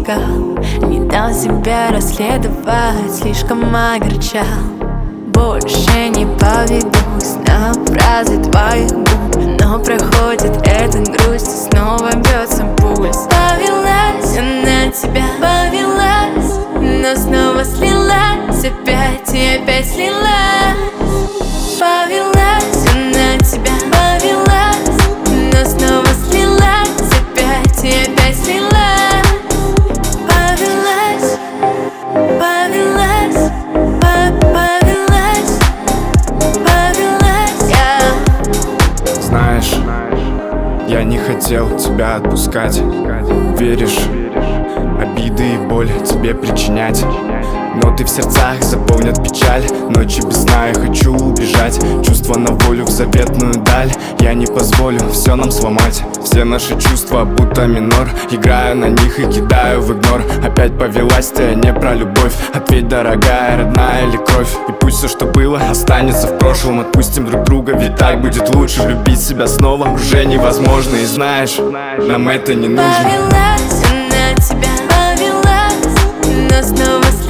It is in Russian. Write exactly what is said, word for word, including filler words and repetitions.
искал, не дал себя расследовать, слишком огорчал. Больше не поведусь на фразы твоих губ, но проходит эта грусть, и снова бьется пульс. Повелась я на тебя, повелась, но снова слилась, опять и опять слилась. Повелась я на тебя, повелась, но снова слилась, опять и опять слилась. Повелась, повелась, повелась, повелась я. Знаешь, я не хотел тебя отпускать. Веришь, обиды и боль тебе причинять, но ты в сердцах заполнят печаль. Ночи без сна я хочу убежать, чувства на волю в заветную даль. Я не позволю все нам сломать, все наши чувства будто минор. Играю на них и кидаю в игнор. Опять повелась ты, а не про любовь. Ответь, дорогая, родная или кровь. И пусть все, что было, останется в прошлом. Отпустим друг друга, ведь так будет лучше. Любить себя снова уже невозможно. И знаешь, нам это не нужно. Повелась я на тебя, повелась, но снова